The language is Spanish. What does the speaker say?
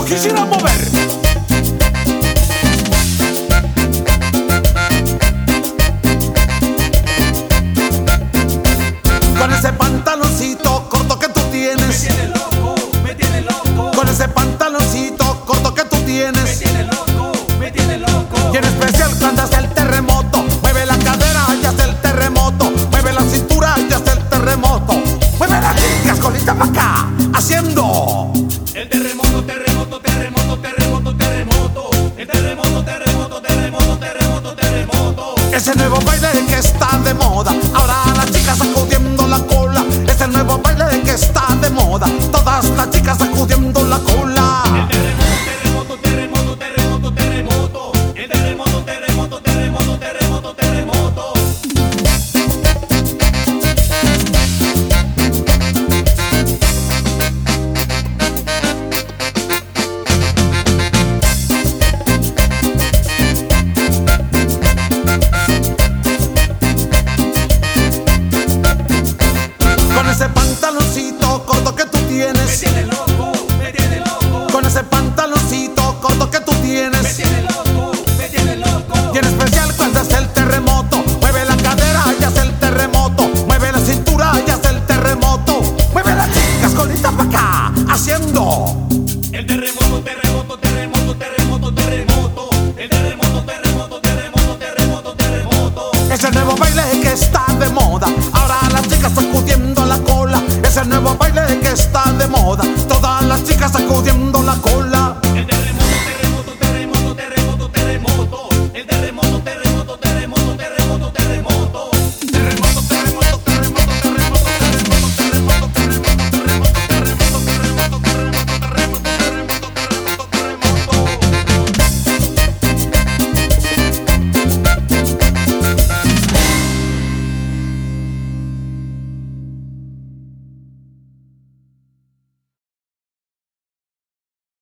quisiera mover. Con ese pantaloncito corto que tú tienes, me tiene loco, me tiene loco. con ese pantaloncito corto que tú Me tienes, tiene loco, me tiene loco. y en especial cuando hace el terremoto, mueve la cadera y hace el terremoto, mueve la cintura y hace el terremoto, mueve la chicas colita para acá, haciendo El terremoto, terremoto, terremoto, terremoto, terremoto. El terremoto, terremoto, terremoto, terremoto, terremoto. ese nuevo baile que está de moda. Ahora las chicas sacudiendo la cola, ese nuevo baile que está de moda.